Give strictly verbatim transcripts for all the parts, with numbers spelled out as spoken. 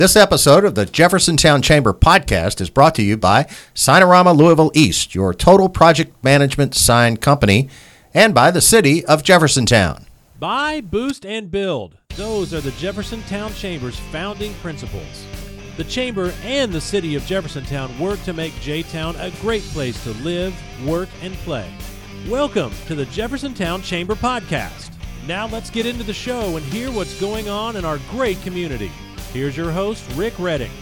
This episode of the Jeffersontown Chamber podcast is brought to you by Signorama Louisville East, your total project management sign company, and by the City of Jeffersontown. Buy, boost, and build. Those are the Jeffersontown Chamber's founding principles. The Chamber and the City of Jeffersontown work to make J-Town a great place to live, work, and play. Welcome to the Jeffersontown Chamber podcast. Now let's get into the show and hear what's going on in our great community. Here's your host, Rick Redding.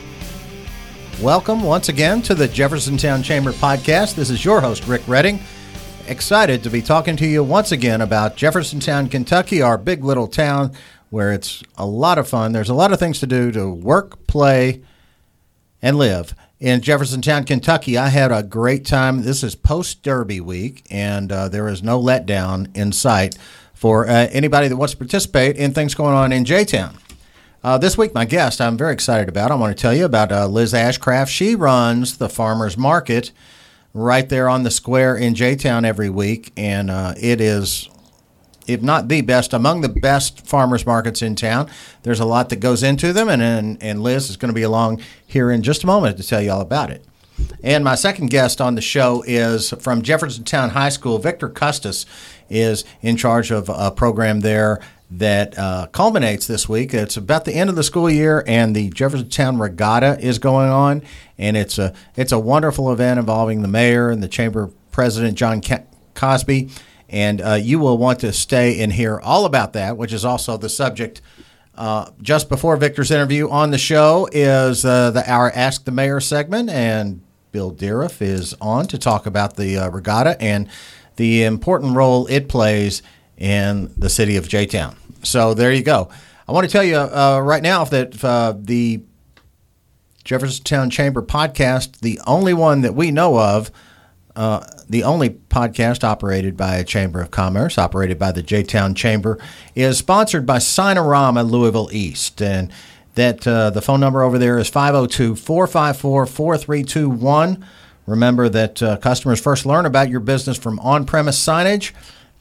Welcome once again to the Jeffersontown Chamber podcast. This is your host, Rick Redding. Excited to be talking to you once again about Jeffersontown, Kentucky, our big little town where it's a lot of fun. There's a lot of things to do to work, play, and live. In Jeffersontown, Kentucky, I had a great time. This is post-Derby week, and uh, there is no letdown in sight for uh, anybody that wants to participate in things going on in J-Town. Uh, this week, my guest I'm very excited about. I want to tell you about uh, Liz Ashcraft. She runs the Farmers Market right there on the square in J-Town every week, and uh, it is, if not the best, among the best farmers markets in town. There's a lot that goes into them, and, and, and Liz is going to be along here in just a moment to tell you all about it. And my second guest on the show is from Jeffersontown High School. Victor Custis is in charge of a program there that uh, culminates this week. It's about the end of the school year, and the Jeffersontown Regatta is going on, and it's a it's a wonderful event involving the mayor and the chamber president, John Cosby, and uh, you will want to stay and hear all about that, which is also the subject. Uh, just before Victor's interview on the show is uh, the our Ask the Mayor segment, and Bill Deariff is on to talk about the uh, regatta and the important role it plays in the city of J-Town. So there you go. I want to tell you uh, right now that uh, the Jeffersontown Chamber podcast, the only one that we know of, uh, the only podcast operated by a Chamber of Commerce, operated by the J-Town Chamber, is sponsored by Signorama Louisville East. And that uh, the phone number over there is five oh two, four five four, four three two one. Remember that uh, customers first learn about your business from on-premise signage.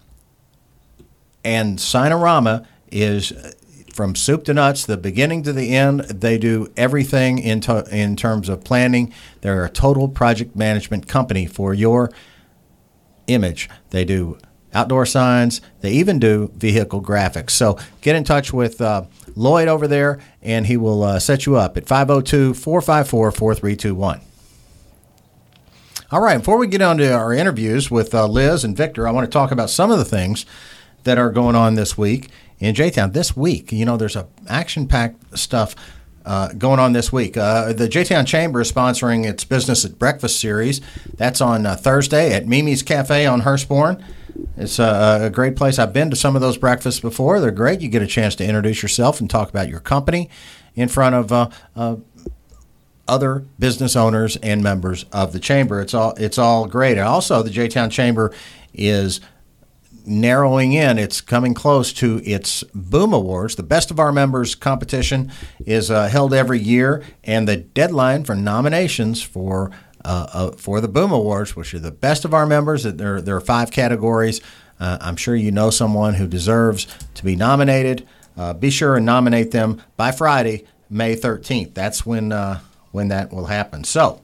And Signorama is, from soup to nuts, the beginning to the end. They do everything in, to, in terms of planning. They're a total project management company for your image. They do outdoor signs. They even do vehicle graphics. So get in touch with uh, Lloyd over there, and he will uh, set you up at five oh two, four five four, four three two one. All right, before we get on to our interviews with uh, Liz and Victor, I want to talk about some of the things that are going on this week in J-Town. This week, you know, there's a action-packed stuff uh, going on this week. Uh, the J-Town Chamber is sponsoring its Business at Breakfast series. That's on uh, Thursday at Mimi's Cafe on Hurstbourne. It's a, a great place. I've been to some of those breakfasts before. They're great. You get a chance to introduce yourself and talk about your company in front of uh, uh, other business owners and members of the Chamber. It's all it's all great. And also, the J-Town Chamber is narrowing in. It's coming close to its Boom Awards. The Best of Our Members competition is uh, held every year, and the deadline for nominations for uh, uh, for the Boom Awards, which are the Best of Our Members, there, there are five categories. Uh, I'm sure you know someone who deserves to be nominated. Uh, be sure and nominate them by Friday, May thirteenth. That's when uh, when that will happen. So,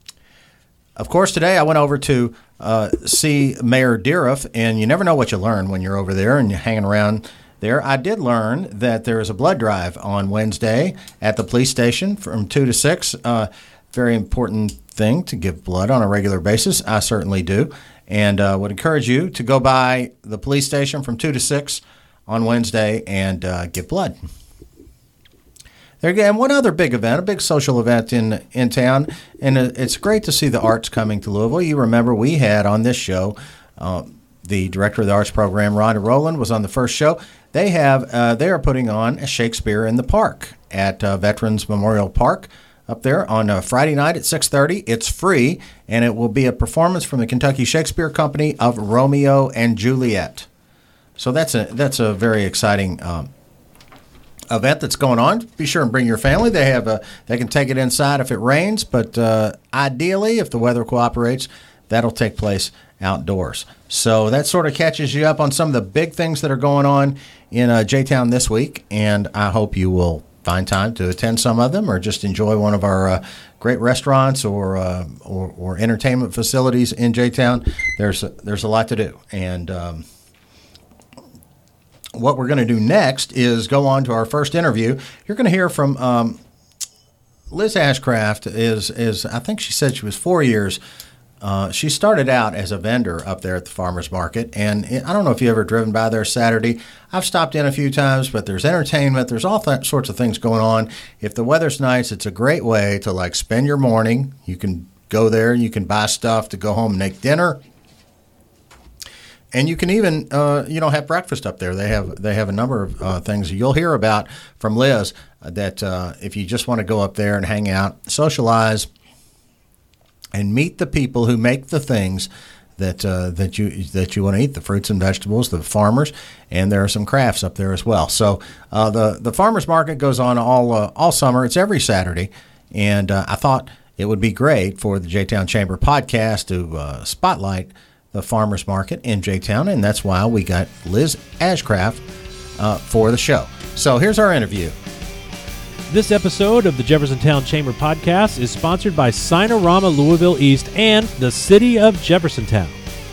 of course, today I went over to Uh, see Mayor Deariff, and you never know what you learn when you're over there and you're hanging around there. I did learn that there is a blood drive on Wednesday at the police station from two to six. Uh, very important thing to give blood on a regular basis. I certainly do, and uh, would encourage you to go by the police station from two to six on Wednesday and uh, give blood. There again, one other big event, a big social event in in town, and it's great to see the arts coming to Louisville. You remember we had on this show, uh, the director of the arts program, Rhonda Rowland, was on the first show. They have uh, they are putting on a Shakespeare in the Park at uh, Veterans Memorial Park up there on a Friday night at six thirty. It's free, and it will be a performance from the Kentucky Shakespeare Company of Romeo and Juliet. So that's a that's a very exciting um event that's going on. Be sure and bring your family. They have a they can take it inside if it rains, but uh, ideally, if the weather cooperates, that'll take place outdoors. So that sort of catches you up on some of the big things that are going on in uh, J-Town this week, and I hope you will find time to attend some of them or just enjoy one of our uh, great restaurants or, uh, or or entertainment facilities in J-Town, there's a, there's a lot to do. And um, what we're going to do next is go on to our first interview. You're going to hear from um, Liz Ashcraft. Is is I think she said she was four years. Uh, she started out as a vendor up there at the farmers market, and I don't know if you ever driven by there Saturday. I've stopped in a few times, but there's entertainment. There's all th- sorts of things going on. If the weather's nice, it's a great way to like spend your morning. You can go there, you can buy stuff to go home and make dinner, and you can even uh, you know have breakfast up there. They have they have a number of uh, things you'll hear about from Liz that uh, if you just want to go up there and hang out, socialize, and meet the people who make the things that uh, that you that you want to eat, the fruits and vegetables, the farmers, and there are some crafts up there as well. So uh, the the farmers market goes on all uh, all summer. It's every Saturday, and uh, I thought it would be great for the J-Town Chamber podcast to uh, spotlight the farmers market in J-Town, and that's why we got Liz Ashcraft uh, for the show. So here's our interview. This episode of the Jeffersontown Chamber Podcast is sponsored by Sinorama Louisville East and the City of Jeffersontown.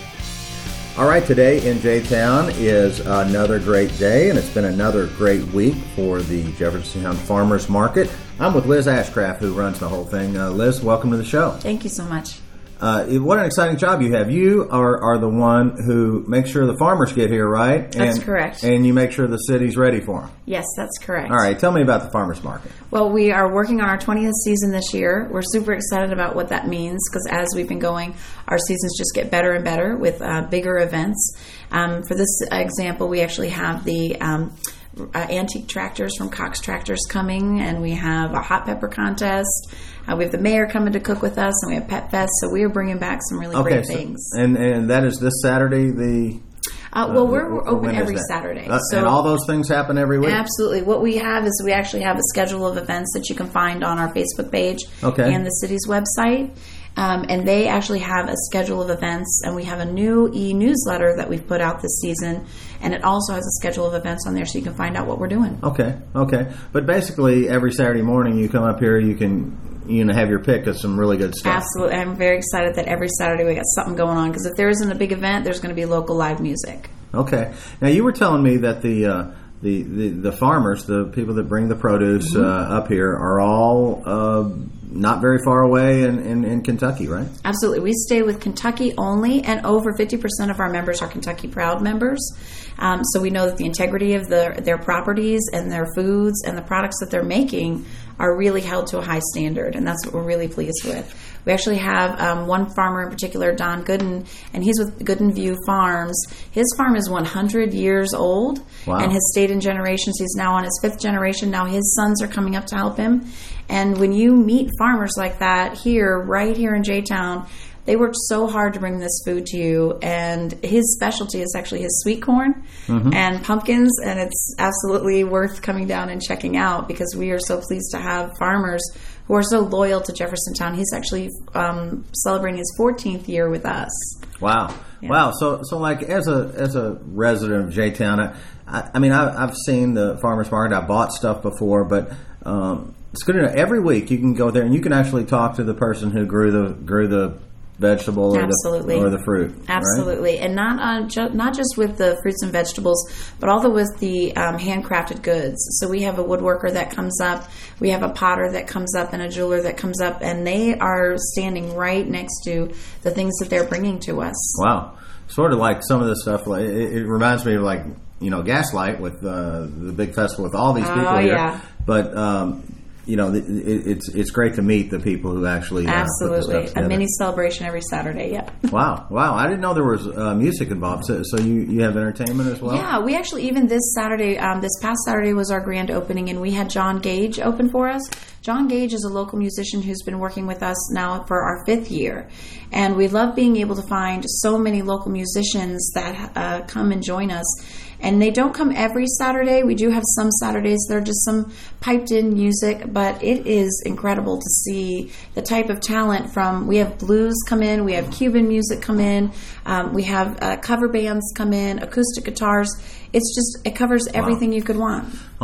All right, today in J-Town is another great day, and it's been another great week for the Jeffersontown Farmers Market. I'm with Liz Ashcraft, who runs the whole thing. Uh, Liz, welcome to the show. Thank you so much. Uh, what an exciting job you have. You are, are the one who makes sure the farmers get here, right? That's and, correct. And you make sure the city's ready for them. Yes, that's correct. All right, tell me about the farmers market. Well, we are working on our twentieth season this year. We're super excited about what that means because as we've been going, our seasons just get better and better with uh, bigger events. Um, for this example, we actually have the um, uh, antique tractors from Cox Tractors coming, and we have a hot pepper contest. Uh, we have the mayor coming to cook with us, and we have Pet Fest, so we are bringing back some really okay, great so, things. And and that is this Saturday, the... Uh, well, uh, we're, we're open every that? Saturday. Uh, so and all those things happen every week? Absolutely. What we have is we actually have a schedule of events that you can find on our Facebook page okay. and the city's website. Um, and they actually have a schedule of events, and we have a new e-newsletter that we've put out this season, and it also has a schedule of events on there so you can find out what we're doing. Okay, okay. But basically, every Saturday morning you come up here, you can you know have your pick of some really good stuff. Absolutely. I'm very excited that every Saturday we got something going on, because if there isn't a big event, there's going to be local live music. Okay. Now, you were telling me that the uh, the, the the farmers, the people that bring the produce mm-hmm. uh, up here, are all uh, not very far away in, in, in Kentucky, right? Absolutely. We stay with Kentucky only, and over fifty percent of our members are Kentucky Proud members. Um, so we know that the integrity of the, their properties and their foods and the products that they're making are really held to a high standard, and that's what we're really pleased with. We actually have um, one farmer in particular, Don Gooden, and he's with Gooden View Farms. His farm is one hundred years old wow. and has stayed in generations. He's now on his fifth generation. Now his sons are coming up to help him. And when you meet farmers like that here, right here in J-Town, they worked so hard to bring this food to you, and his specialty is actually his sweet corn mm-hmm. and pumpkins, and it's absolutely worth coming down and checking out because we are so pleased to have farmers who are so loyal to Jeffersontown. He's actually um, celebrating his fourteenth year with us. Wow. Yeah. Wow. So, so like as a as a resident of J-Town, I, I, I mean, I, I've seen the farmers market. I bought stuff before, but um, it's good to know every week you can go there and you can actually talk to the person who grew the grew the vegetable or Absolutely. the or the fruit. Absolutely. Right? And not uh, ju- not just with the fruits and vegetables, but also with the um, handcrafted goods. So we have a woodworker that comes up, we have a potter that comes up, and a jeweler that comes up, and they are standing right next to the things that they're bringing to us. Wow. Sort of like some of this stuff, like it, it reminds me of like, you know, Gaslight with uh, the big festival with all these people oh, here. Yeah. But um, you know, it, it's it's great to meet the people who actually uh, absolutely put this stuff a mini celebration every Saturday. Yep. Wow, wow! I didn't know there was uh, music involved. So, so you, you have entertainment as well? Yeah, we actually even this Saturday, um, this past Saturday was our grand opening, and we had John Gage open for us. John Gage is a local musician who's been working with us now for our fifth year, and we love being able to find so many local musicians that uh, come and join us. And they don't come every Saturday. We do have some Saturdays that are just some piped-in music, but it is incredible to see the type of talent from, we have blues come in, we have Cuban music come in, um, we have uh, cover bands come in, acoustic guitars. It's just, it covers everything wow. you could want.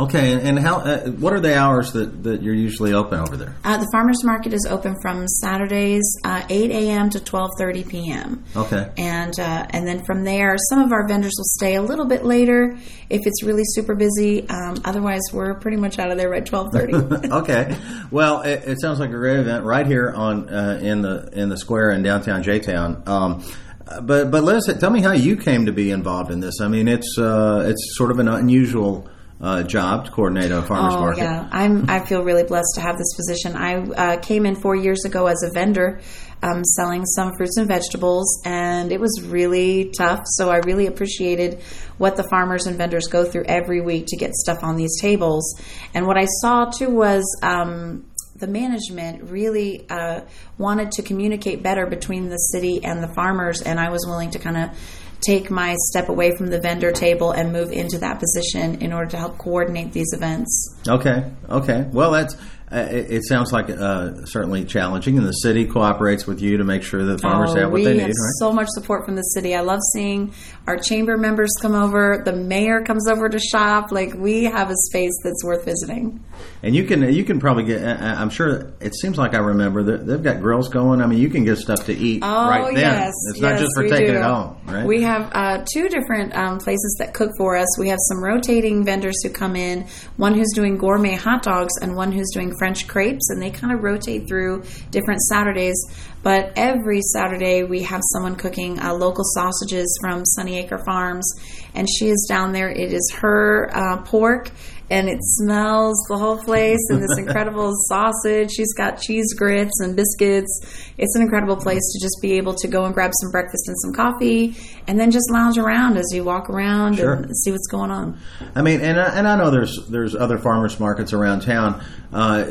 Okay, and, and how? Uh, what are the hours that, that you're usually open over there? Uh, the farmers market is open from Saturdays uh, eight a.m. to twelve thirty p.m. Okay. And uh, and then from there, some of our vendors will stay a little bit later if it's really super busy. Um, otherwise, we're pretty much out of there at twelve thirty. Okay. Well, it, it sounds like a great event right here on uh, in the in the square in downtown J-Town. Um, but but Liz, tell me how you came to be involved in this. I mean, it's uh, it's sort of an unusual Uh, job to coordinate a farmer's oh, market. Yeah, I'm. I feel really blessed to have this position. I uh, came in four years ago as a vendor, um, selling some fruits and vegetables, and it was really tough. So I really appreciated what the farmers and vendors go through every week to get stuff on these tables. And what I saw too was um, the management really uh, wanted to communicate better between the city and the farmers, and I was willing to kind of take my step away from the vendor table and move into that position in order to help coordinate these events. Okay, okay. Well, that's uh, it, it sounds like uh, certainly challenging, and the city cooperates with you to make sure that farmers oh, have what we they have need, right? So much support from the city. I love seeing our chamber members come over. The mayor comes over to shop. Like, we have a space that's worth visiting. And you can you can probably get. I'm sure it seems like I remember that they've got grills going. I mean, you can get stuff to eat oh, right then. Yes, it's not yes, just for we taking do. it home, right? We have uh, two different um, places that cook for us. We have some rotating vendors who come in. One who's doing gourmet hot dogs and one who's doing French crepes, and they kind of rotate through different Saturdays. But every Saturday we have someone cooking uh, local sausages from Sunny Acre Farms, and she is down there. It is her uh, pork, and it smells the whole place, and this incredible sausage. She's got cheese grits and biscuits. It's an incredible place to just be able to go and grab some breakfast and some coffee, and then just lounge around as you walk around Sure. and see what's going on. I mean, and I, and I know there's there's other farmers markets around town, uh,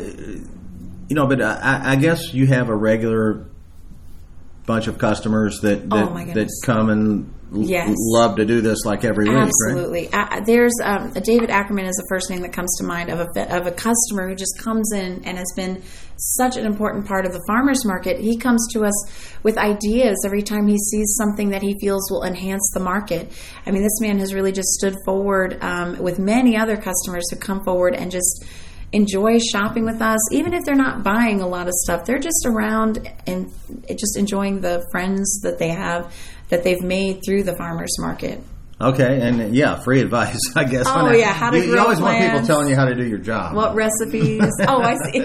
you know, but I, I guess you have a regular bunch of customers that that, Oh, my that goodness. come and l- Yes. love to do this like every week, right? Absolutely. Uh, there's um, David Ackerman is the first name that comes to mind of a of a customer who just comes in and has been such an important part of the farmers market. He comes to us with ideas every time he sees something that he feels will enhance the market. I mean, this man has really just stood forward um, with many other customers who come forward and just enjoy shopping with us. Even if they're not buying a lot of stuff, they're just around and just enjoying the friends that they have that they've made through the farmers market. Okay, and yeah, free advice, I guess. Oh, When I- yeah, how to you, you grow always want people plants. telling you how to do your job. What recipes? Oh, I see.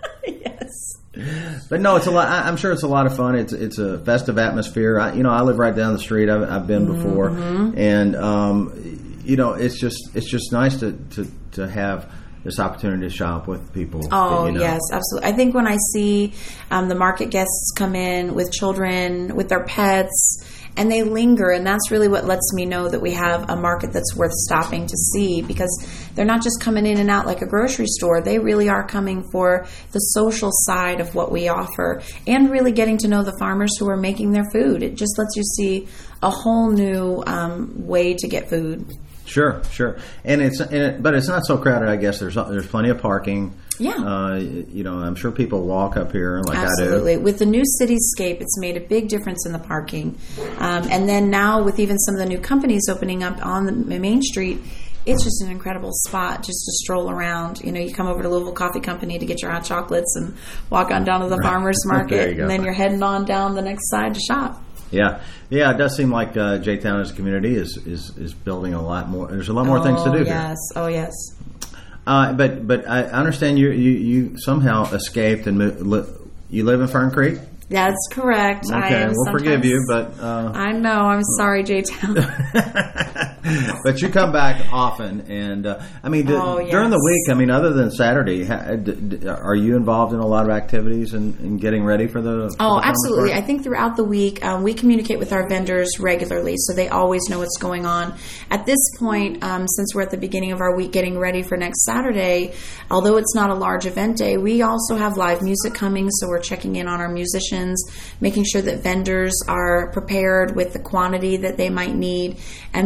Yes. But no, it's a lot. I- I'm sure it's a lot of fun. It's it's a festive atmosphere. I, you know, I live right down the street. I've, I've been before, Mm-hmm. and um, you know, it's just it's just nice to, to, to have this opportunity to shop with people. Oh, that you know. yes, absolutely. I think when I see um, the market guests come in with children, with their pets, and they linger, and that's really what lets me know that we have a market that's worth stopping to see, because they're not just coming in and out like a grocery store. They really are coming for the social side of what we offer and really getting to know the farmers who are making their food. It just lets you see a whole new um, way to get food. Sure, sure, and it's and it, but it's not so crowded. I guess there's there's plenty of parking. Yeah. Uh, you know, I'm sure people walk up here like Absolutely. I do. With the new cityscape, it's made a big difference in the parking. Um, and then now with even some of the new companies opening up on the Main Street, it's just an incredible spot just to stroll around. You know, you come over to Louisville Coffee Company to get your hot chocolates and walk on down to the Right. farmer's There market, you go. and then you're heading on down the next side to shop. Yeah, yeah. It does seem like uh, J-Town as a community is, is is building a lot more. There's a lot more things to do Oh, here. yes. Oh, yes. Uh, but but I understand you you, you somehow escaped and mo- li- you live in Fern Creek. That's correct. I Okay, am we'll forgive sometimes- you, but uh, I know. I'm sorry, J-Town. but you come back often, and uh, I mean d- Oh, during the yes. week. I mean, other than Saturday, ha- d- d- are you involved in a lot of activities and, and getting ready for the? for the Oh, farmers absolutely. I market? think throughout the week, um, we communicate with our vendors regularly, so they always know what's going on. At this point, um, since we're at the beginning of our week getting ready for next Saturday, although it's not a large event day, we also have live music coming, so we're checking in on our musicians, making sure that vendors are prepared with the quantity that they might need. And then I'm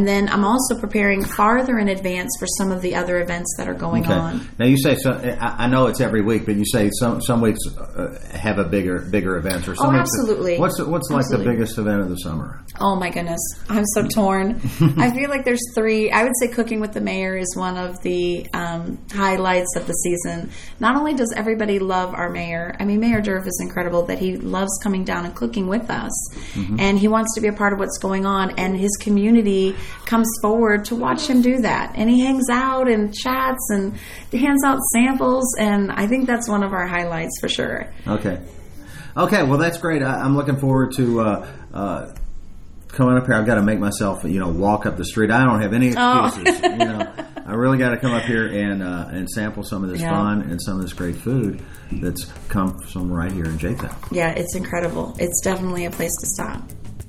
I'm also preparing farther in advance for some of the other events that are going okay. on. Now you say, so, I I know it's every week, but you say some some weeks uh, have a bigger bigger events, or some Oh, weeks absolutely. What's what's like Absolutely. the biggest event of the summer? Oh my goodness, I'm so torn. I feel like there's three. I would say Cooking with the Mayor is one of the um, highlights of the season. Not only does everybody love our mayor, I mean, Mayor Durf is incredible that he loves coming down and cooking with us, mm-hmm. and he wants to be a part of what's going on, and his community comes forward to watch him do that, and he hangs out and chats and hands out samples, and I think that's one of our highlights for sure. Okay. Okay, well, that's great. I, I'm looking forward to uh, uh, coming up here. I've got to make myself, you know, walk up the street. I don't have any excuses. Oh. you know, I really got to come up here and uh, and sample some of this yeah. fun and some of this great food that's come from right here in J-Town. Yeah, it's incredible. It's definitely a place to stop.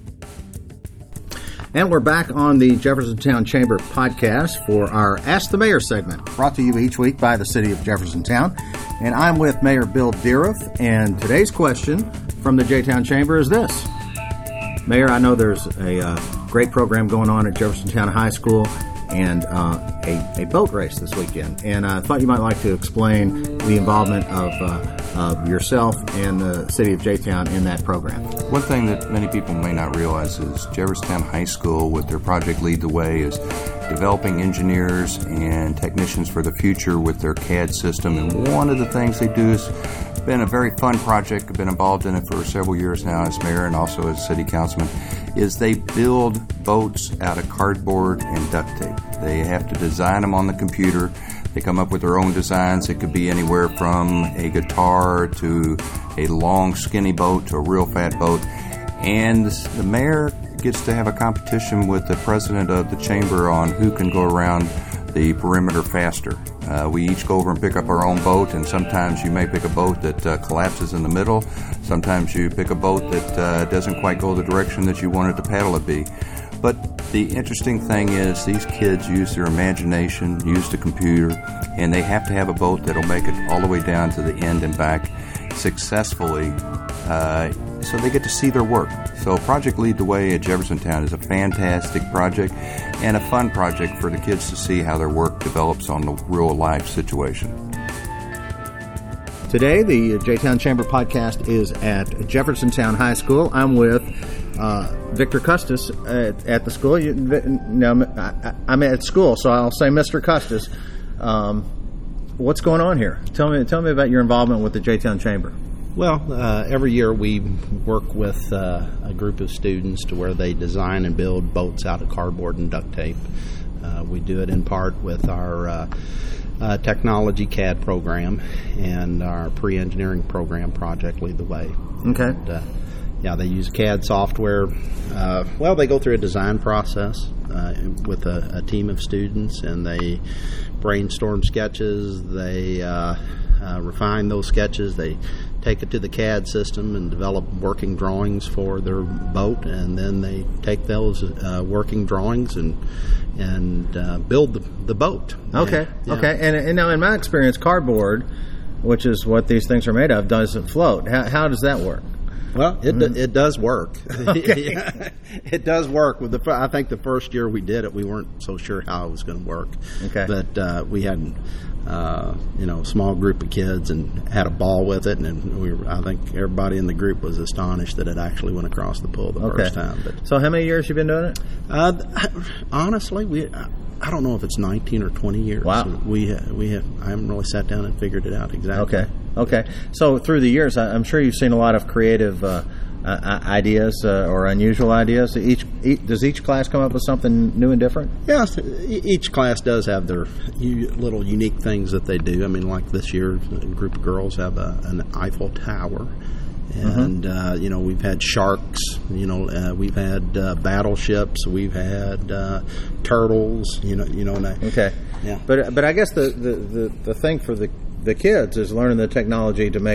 And we're back on the Jeffersontown Chamber podcast for our Ask the Mayor segment, brought to you each week by the City of Jeffersontown. And I'm with Mayor Bill Deareth, and today's question from the J-Town Chamber is this. Mayor, I know there's a uh, great program going on at Jeffersontown High School and uh, a, a boat race this weekend. And I thought you might like to explain the involvement of, uh, of yourself and the City of J-Town in that program. One thing that many people may not realize is Jeffersontown High School, with their project Lead the Way, is developing engineers and technicians for the future with their C A D system. And one of the things they do is been a very fun project. I've been involved in it for several years now as mayor and also as city councilman, is they build boats out of cardboard and duct tape. They have to design them on the computer. They come up with their own designs. It could be anywhere from a guitar to a long skinny boat to a real fat boat. And the mayor gets to have a competition with the president of the chamber on who can go around the perimeter faster. Uh, we each go over and pick up our own boat, and sometimes you may pick a boat that uh, collapses in the middle. Sometimes you pick a boat that uh, doesn't quite go the direction that you wanted to paddle it be. But the interesting thing is these kids use their imagination, use the computer, and they have to have a boat that'll make it all the way down to the end and back successfully, uh, so they get to see their work. So Project Lead the Way at Jeffersontown is a fantastic project and a fun project for the kids to see how their work develops on the real life situation. Today, the J-Town Chamber podcast is at Jeffersontown High School. I'm with uh, Victor Custis at, at the school. You, no, I, I'm at school, so I'll say Mister Custis. Um, what's going on here? Tell me, tell me about your involvement with the J-Town Chamber. Well, uh, every year we work with uh, a group of students to where they design and build boats out of cardboard and duct tape. Uh, we do it in part with our uh, uh, technology C A D program and our pre-engineering program, Project Lead the Way. Okay. And, uh, yeah, they use C A D software. Uh, well, they go through a design process uh, with a, a team of students, and they brainstorm sketches. They uh, uh, refine those sketches. They take it to the C A D system and develop working drawings for their boat, and then they take those uh, working drawings and and uh, build the, the boat. Okay, yeah. okay. And, and now in my experience, cardboard, which is what these things are made of, doesn't float. How, how does that work? Well, it mm-hmm. it does work. Okay. Yeah, it does work. With the I think the first year we did it, we weren't so sure how it was going to work. Okay. But uh, we had uh, you know a small group of kids and had a ball with it, and we were, I think everybody in the group was astonished that it actually went across the pool the okay. first time. But so, how many years you been doing it? Uh, honestly, we. I don't know if it's nineteen or twenty years. Wow. We we have, I haven't really sat down and figured it out exactly. Okay. Okay. So through the years, I'm sure you've seen a lot of creative uh, uh, ideas uh, or unusual ideas. Each, each does each class come up with something new and different? Yes. Each class does have their little unique things that they do. I mean, like this year, a group of girls have a, an Eiffel Tower. And, mm-hmm. uh, you know, we've had sharks, you know, uh, we've had uh, battleships, we've had uh, turtles, you know, you know. And I, okay. Yeah. But but I guess the, the, the, the thing for the, the kids is learning the technology to make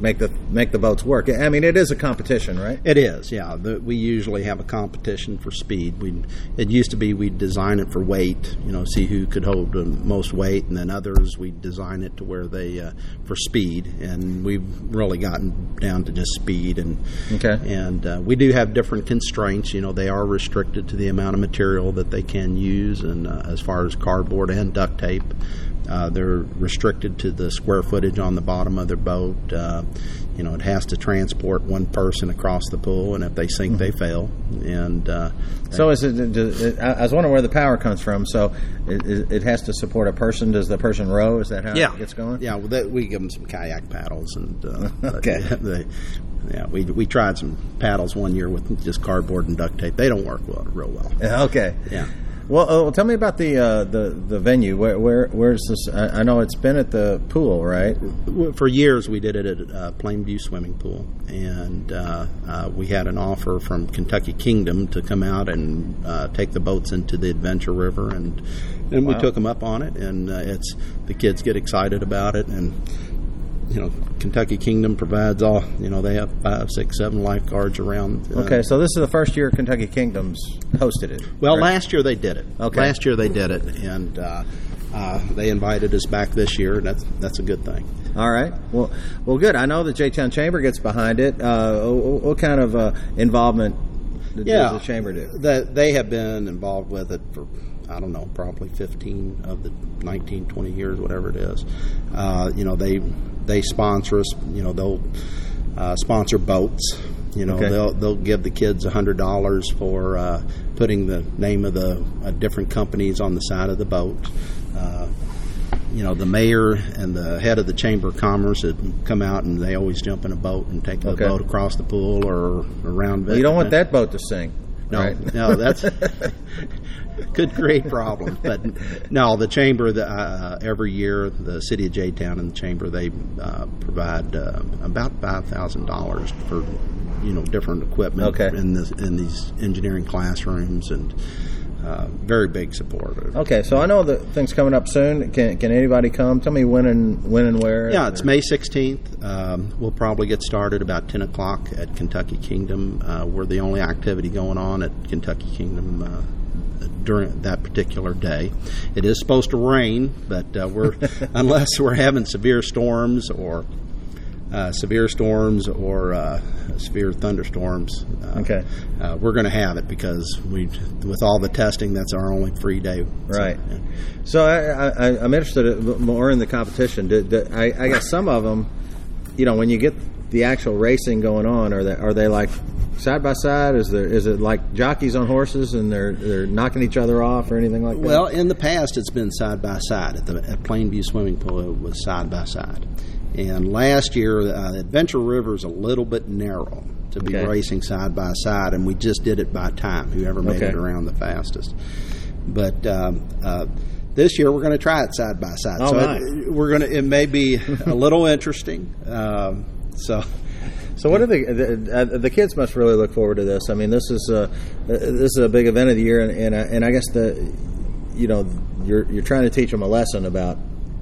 make the make the boats work. I mean, it is a competition, right? It is, yeah. The, we usually have a competition for speed. We it used to be we'd design it for weight, you know, see who could hold the most weight, and then others we'd design it to where they uh, for speed. And we've really gotten down to just speed. And okay. And uh, we do have different constraints. You know, they are restricted to the amount of material that they can use, and uh, as far as cardboard and duct tape. Uh, they're restricted to the square footage on the bottom of their boat. Uh, you know, it has to transport one person across the pool, and if they sink, mm-hmm. they fail. And uh, so, is it, it? I was wondering where the power comes from. So, it, it has to support a person. Does the person row? Is that how yeah. it gets going? Yeah, well, that, we give them some kayak paddles, and uh, okay. They, yeah, we we tried some paddles one year with just cardboard and duct tape. They don't work well, real well. Okay. Yeah. Well, uh, well, tell me about the uh, the the venue. Where where where's this? I, I know it's been at the pool, right? For years, we did it at uh, Plainview Swimming Pool, and uh, uh, we had an offer from Kentucky Kingdom to come out and uh, take the boats into the Adventure River, and and wow. we took them up on it, and uh, it's the kids get excited about it, and you know, Kentucky Kingdom provides all, you know, they have five, six, seven lifeguards around. Uh, okay, so this is the first year Kentucky Kingdom's hosted it. Well, right? last year they did it. Okay. Last year they did it, and uh, uh, they invited us back this year, and that's, that's a good thing. All right. Well, well, good. I know the J-Town Chamber gets behind it. Uh, what, what kind of uh, involvement does yeah, the Chamber do? The, they have been involved with it for, I don't know, probably fifteen of the nineteen, twenty years, whatever it is. Uh, you know, they they sponsor us. You know, they'll uh, sponsor boats. You know, okay. they'll they'll give the kids a hundred dollars for uh, putting the name of the uh, different companies on the side of the boat. Uh, you know, the mayor and the head of the Chamber of Commerce had come out, and they always jump in a boat and take the okay. boat across the pool or around. Well, you don't want that boat to sink. No, right? no, that's could create problems. But no, the Chamber, the, uh, every year, the City of J-Town and the Chamber, they uh, provide uh, about five thousand dollars for, you know, different equipment okay. in this in these engineering classrooms, and uh, very big support. Okay, so I know that things coming up soon. Can can anybody come? Tell me when and when and where. Yeah, it's May sixteenth. Um, we'll probably get started about ten o'clock at Kentucky Kingdom. Uh, we're the only activity going on at Kentucky Kingdom uh, during that particular day. It is supposed to rain, but uh, we're unless we're having severe storms or uh, severe storms or uh, severe thunderstorms. Uh, okay, uh, we're going to have it because we, with all the testing, that's our only free day. Right. So, yeah. So I, I, I'm interested more in the competition. Do, do, I, I guess some of them, you know, when you get the actual racing going on, are they are they like side by side? Is there is it like jockeys on horses and they're they're knocking each other off or anything like that? Well, in the past, it's been side by side. At the at Plainview Swimming Pool, it was side by side. And last year, uh, Adventure River is a little bit narrow to be okay. racing side by side, and we just did it by time. Whoever made okay. it around the fastest. But um, uh, this year, we're going to try it side by side. All so right. it, we're going to. It may be a little interesting. Um, so. So what are the, the the kids must really look forward to this? I mean, this is a this is a big event of the year, and and, and I guess the you know you're you're trying to teach them a lesson about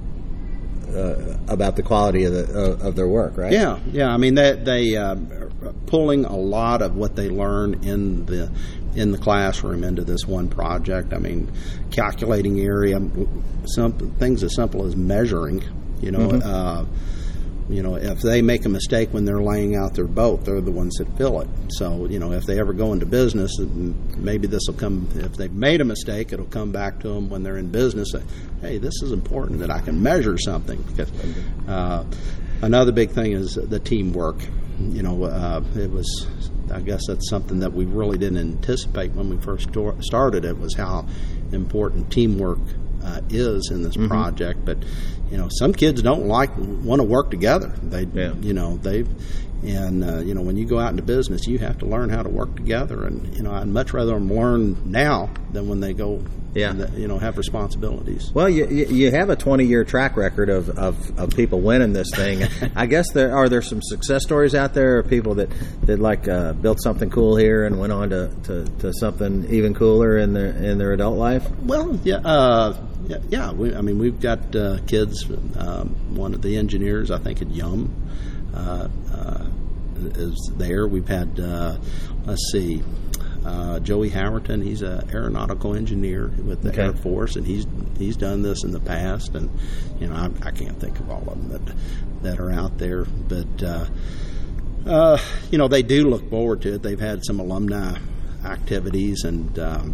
uh, about the quality of the uh, of their work, right? Yeah, yeah. I mean, they they uh, are pulling a lot of what they learn in the in the classroom into this one project. I mean, calculating area, some things as simple as measuring. You know. Mm-hmm. Uh, You know, if they make a mistake when they're laying out their boat, they're the ones that fill it. So, you know, if they ever go into business, maybe this will come, if they've made a mistake, it'll come back to them when they're in business. Hey, this is important that I can measure something. Because, uh, another big thing is the teamwork. You know, uh, it was, I guess that's something that we really didn't anticipate when we first started. It was how important teamwork uh, is in this mm-hmm. project. But, you know, some kids don't like want to work together. They, yeah. you know, they, and uh, you know, when you go out into business, you have to learn how to work together. And you know, I'd much rather them learn now than when they go, yeah. and, you know, have responsibilities. Well, you you have a twenty year track record of, of, of people winning this thing. I guess there are there some success stories out there of people that that like uh, built something cool here and went on to, to, to something even cooler in their in their adult life. Well, yeah. Uh, Yeah, yeah we, I mean, we've got uh, kids. Um, one of the engineers, I think, at Yum, uh, uh, is there. We've had, uh, let's see, uh, Joey Howerton. He's an aeronautical engineer with the Okay. Air Force, and he's he's done this in the past. And you know, I, I can't think of all of them that that are out there, but uh, uh, you know, they do look forward to it. They've had some alumni activities and. Um,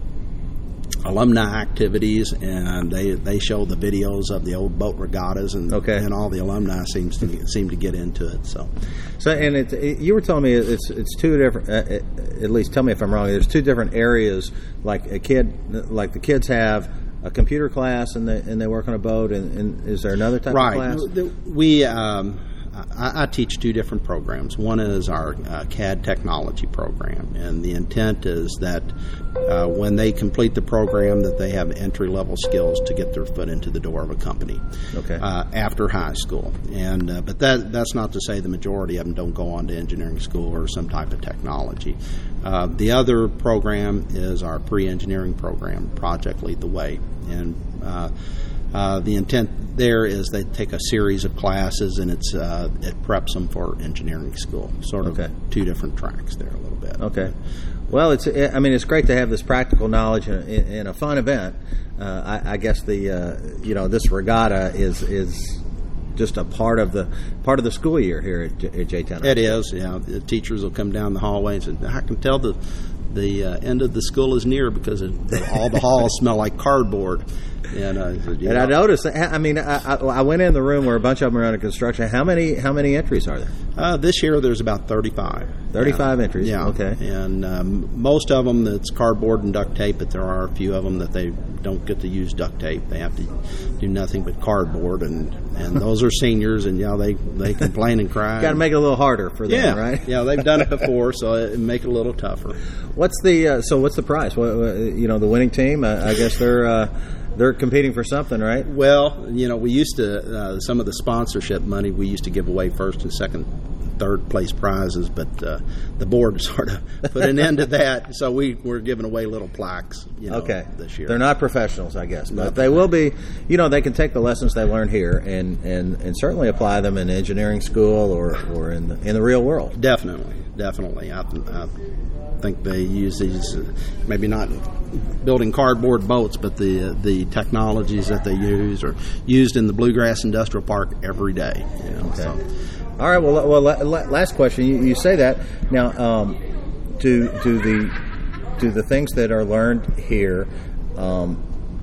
alumni activities, and they they show the videos of the old boat regattas, and Okay. and all the alumni seems to seem to get into it. So, So, and it, it, you were telling me it's it's two different. Uh, at least, tell me if I'm wrong. There's two different areas. Like a kid, like the kids have a computer class, and they and they work on a boat. And, and is there another type right, of class? we. Um, I, I teach two different programs. One is our uh, C A D technology program, and the intent is that uh, when they complete the program, that they have entry-level skills to get their foot into the door of a company. Okay. Uh, after high school, and uh, but that that's not to say the majority of them don't go on to engineering school or some type of technology. Uh, the other program is our pre-engineering program, Project Lead the Way, and uh, Uh, the intent there is they take a series of classes, and it's uh, it preps them for engineering school. Sort of Okay. two different tracks there, a little bit. Okay. Well, it's. I mean, it's great to have this practical knowledge in, in, in a fun event. Uh, I, I guess the uh, you know this regatta is is just a part of the part of the school year here at, J- at J-Town. It is. Yeah, the teachers will come down the hallway and say, "I can tell the the uh, end of the school is near because it, all the halls smell like cardboard." And, uh, And I noticed. I mean, I, I, I went in the room where a bunch of them are under construction. How many how many entries are there? Uh, this year there's about thirty-five. thirty-five Yeah. entries. Yeah. Okay. And um, most of them it's cardboard and duct tape, but there are a few of them that they don't get to use duct tape. They have to do nothing but cardboard, and, and those are seniors, and yeah, they they complain and cry. Got to make it a little harder for them, yeah, right? yeah, they've done it before, so it make it a little tougher. What's the uh, so? What's the prize? What, what, you know, the winning team. Uh, I guess they're uh, they're competing for something, right? Well, you know, we used to uh, some of the sponsorship money we used to give away first and second, third place prizes, but uh, the board sort of put an end to that, so we were giving away little plaques. You know, Okay. this year They're not professionals, I guess, but No. they will be. You know, they can take the lessons they learned here and, and, and certainly apply them in engineering school or, or in the in the real world. Definitely, definitely. I, I think they use these, uh, maybe not building cardboard boats, but the uh, the technologies that they use are used in the Bluegrass Industrial Park every day. You know, Okay. so. All right. Well, well. la- la- Last question. You, you say that now. Um, do do the do the things that are learned here? Um,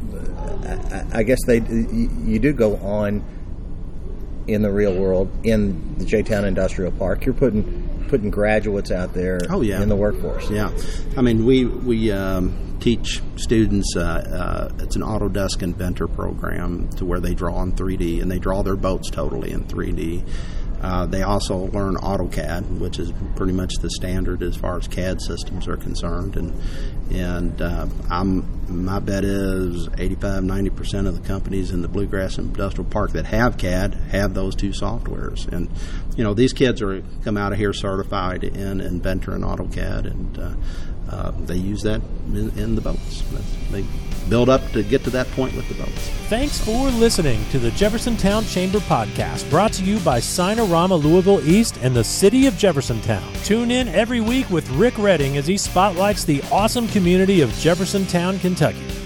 I, I guess they. You, you do go on in the real world in the J-Town Industrial Park. You're putting putting graduates out there. Oh, yeah. in the workforce. Yeah, I mean, we we um, teach students. Uh, uh, it's an Autodesk Inventor program to where they draw in three D, and they draw their boats totally in three D. Uh, they also learn AutoCAD, which is pretty much the standard as far as C A D systems are concerned. And and uh, I'm my bet is eighty-five, ninety percent of the companies in the Bluegrass Industrial Park that have C A D have those two softwares. And you know, these kids are come out of here certified in Inventor and AutoCAD, and uh, uh, they use that in, in the boats. They build up to get to that point with the boats. Thanks for listening to the Jeffersontown Chamber Podcast, brought to you by Sinorama Louisville East and the City of Jeffersontown. Tune in every week with Rick Redding as he spotlights the awesome community of Jeffersontown, Kentucky.